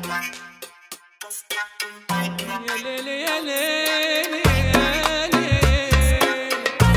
يا ليلي يا ليلي يا ليلي،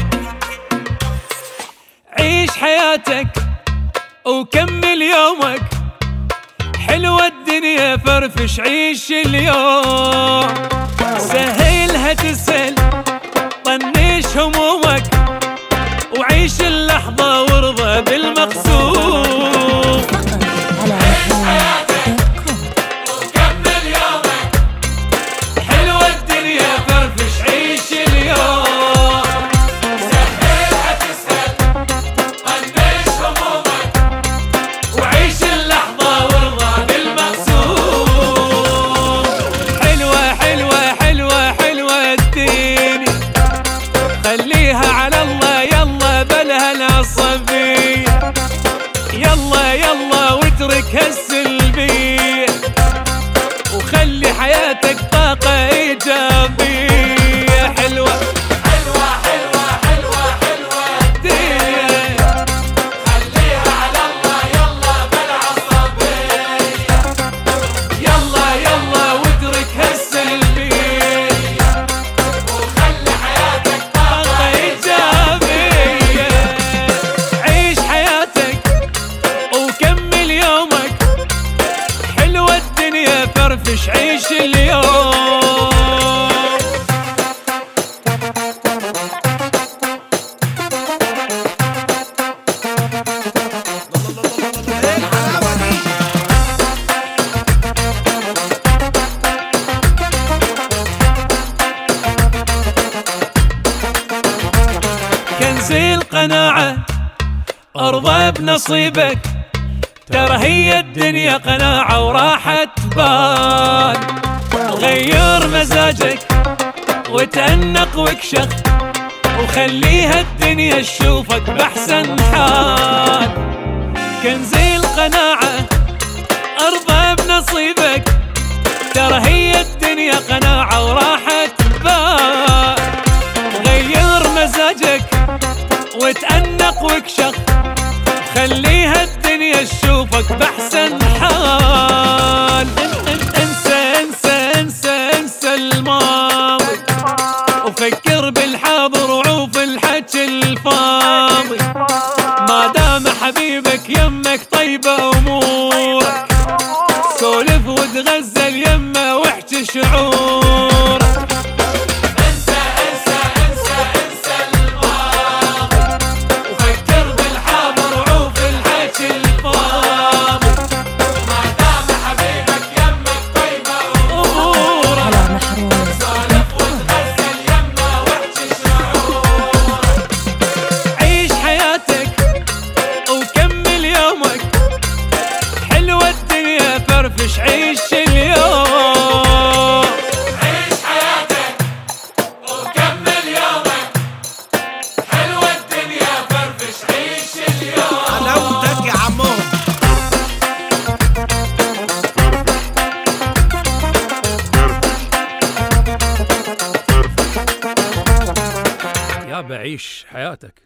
عيش حياتك وكمل يومك، حلوة الدنيا فرفش عيش اليوم، سهلها تسهل طنش همومك، وعيش اللحظة وارضى بالمقسوم. عيش حياتك وكمل يومك، حلوة الدنيا فرفش عيش اليوم، سهلها تسهل طنش همومك، وعيش اللحظة وارضى بالمقسوم. حلوة حلوة حلوة حلوة الدنيا، خليها على الله يلا بلها العصبية، يلا يلا واترك هالسلبية، وخلي حياتك طاقة إيجابية. حلوة حلوة حلوة حلوة حلوة الدنيا، خليها على الله يلا بالعصبية، يلا يلا واترك هالسلبية، وخلي حياتك طاقة إيجابية. عيش حياتك وكمل يومك، حلوة الدنيا فرفش عيش اليوم. كنز القناعة ارضى بنصيبك، ترى هي الدنيا قناعة وراحة بال، غير مزاجك وتأنق واكشخ، وخليها الدنيا تشوفك بأحسن حال. كنز القناعة ارضى بنصيبك، ترى هي الدنيا قناعة وراحة بال، غير مزاجك وتأنق واكشخ، خليها الدنيا تشوفك بأحسن حال. انسى انسى انسى انسى الماضي، وفكر بالحاضر وعوف الحكي الفاضي، ما دام حبيبك يمك طيبة أمورك، سولف وتغزل يمه واحكي شعورك. انسى انسى انسى انسى الماضي، وفكر بالحاضر وعوف الحكي الفاضي، ما دام حبيبك يمك طيبة أمورك، سولف وتغزل يمه واحكي شعورك. عيش حياتك وكمل يومك، حلوة الدنيا فرفش عيش اليوم. عيش حياتك وكمل يومك، حلوة الدنيا فرفش عيش اليوم. حلاوتك يا عمو. يا بعيش حياتك.